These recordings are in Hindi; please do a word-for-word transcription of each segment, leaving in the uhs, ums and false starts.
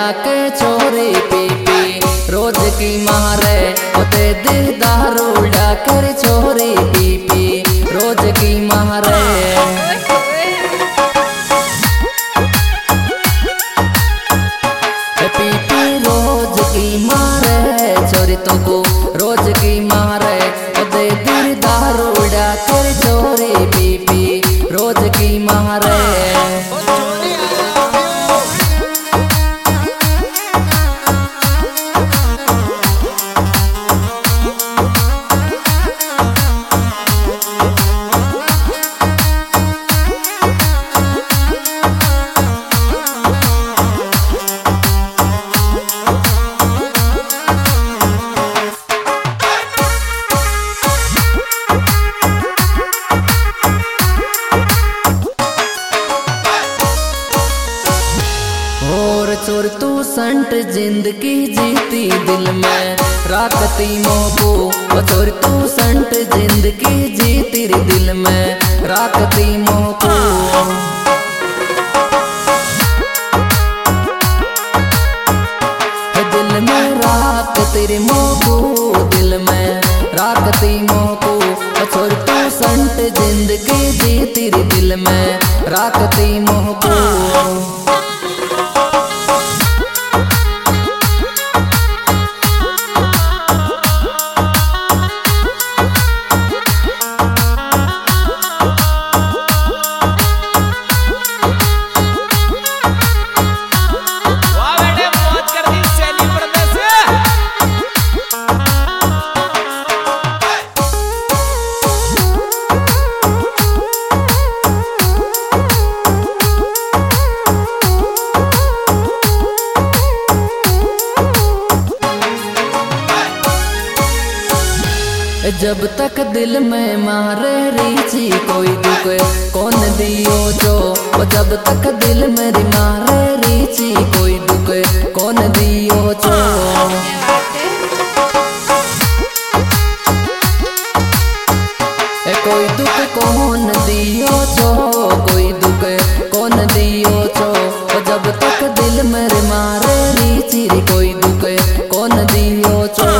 के छोरी पी पी रोज की मारे होते दिल दारू डाकर छोरी पी पी रोज की मारे पी पी रोज की मारे छोरी तो को रोज की मारे होते दिल दारू डाकर छोरी पी पी रोज की मारे चोर तू संट जिंदगी जीती दिल में राखती मोको चोर तू संट जिंदगी जीती दिल में राखती मोको दिल में राख तेरे मोको दिल में राखती मोको चोर तू संट जिंदगी जीती दिल में राखती मोको जब तक दिल में मारे रीची कोई दुख कौन दियो जो जब तक दिल में मारे रीची कोई दुख कौन दियो जो कोई दुख कौन दियो जो कोई दुख कौन दियो जो जब तक दिल में मारे रीची कोई दुख कौन दियो जो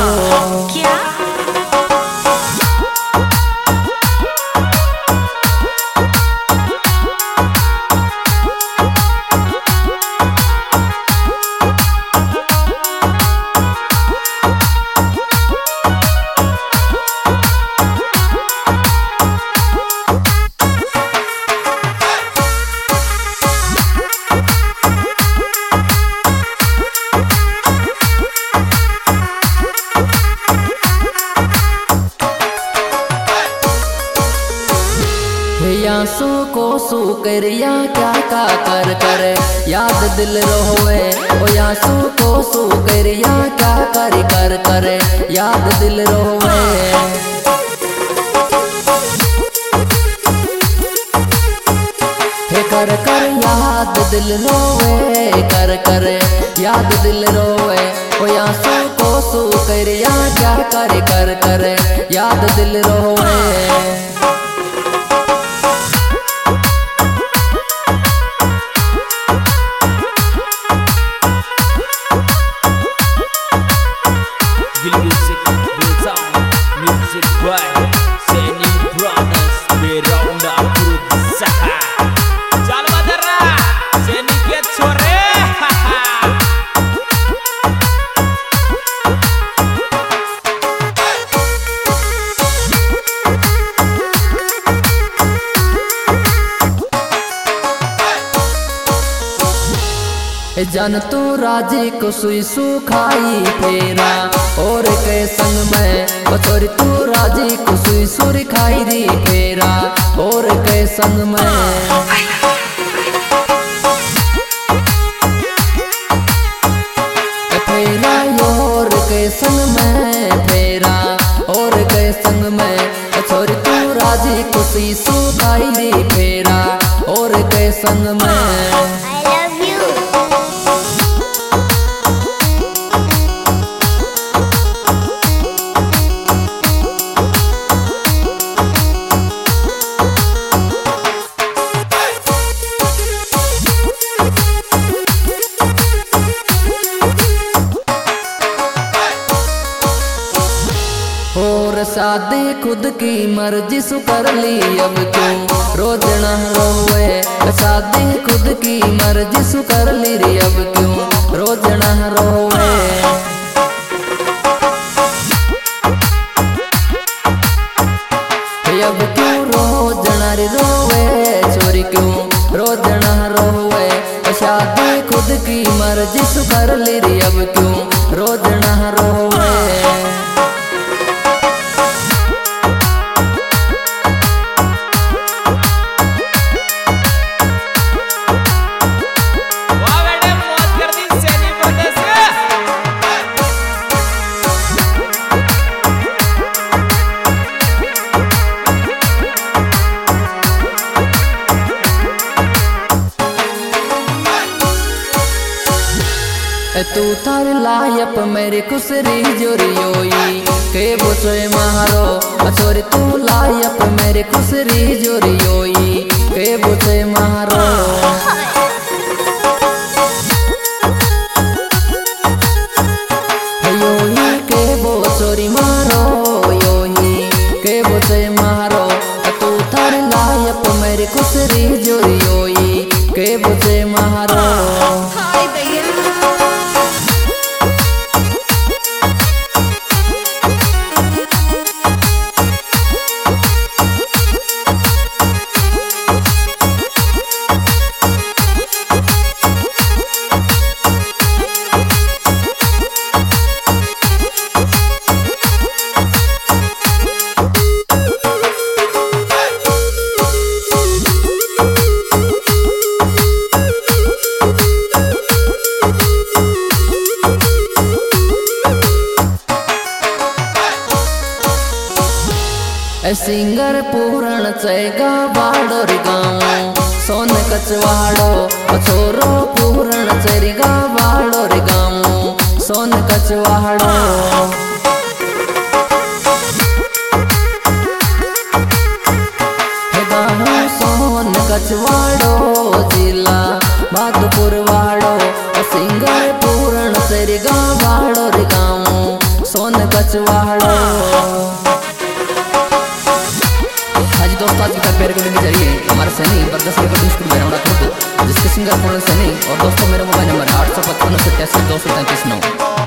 सो को सो कर या क्या का कर कर याद दिल रोवे ओ या सो को सो कर या क्या कर कर कर याद दिल रोवे हे कर कर याद दिल रोवे कर कर याद दिल रोवे ओ या सो को सो कर या क्या कर कर कर याद दिल रोवे जन तू राजी को सुई सुखाई फेरा और के संग में बचोरी तू राजी को सुई सुर खाई री फेरा और के संग में फेरा और के संग में फेरा और के संग में बचोरी तू राजी को सुई सुखाई री फेरा और के संग में और शादी खुद की मर्जी सु कर ली अब क्यों रोज न रोवे। शादी खुद की मर्जी सु कर ली रे अब क्यों रोज न रोवे। अब क्यों रोज न रोवे छोरी क्यों रोज न रोवे। शादी खुद की मर्जी सु कर ली रे अब क्यों रोज न रोवे। तू थार लायप मेरी खुसरी जोरियोई के बोचोए महारो। छोरी तू लायप मेरी खुसरी जोरियोई के बोचोए महारो। योही के बोचोरी मारो योही के बोचोए महारो। तू थार लायप मेरी खुसरी जोरियोई के बोचोए महारो। सिंगर पूरण चैगा बाड़ोर गाँव सोन कचवाड़ो। छोरो पूरण चैगा बाड़ोर गाँव सोन कचवाड़ो। गाँव सोन कचवाड़ो जिला भागपुर वाड़ो। सिंगर पूरण चैगा बाड़ोर गाँव सोन कचवाड़ो। दोस्तों आज की प्यार के लिए जरिए हमारे सैनी बरदस रिकॉर्डिंग स्टूडियो में रौनक कर दो, जिसके सिंगर पूर्ण सैनी और दोस्तों मेरा मोबाइल नंबर आठ सौ पचपन सत्तासी दो सौ तैंतीस नौ।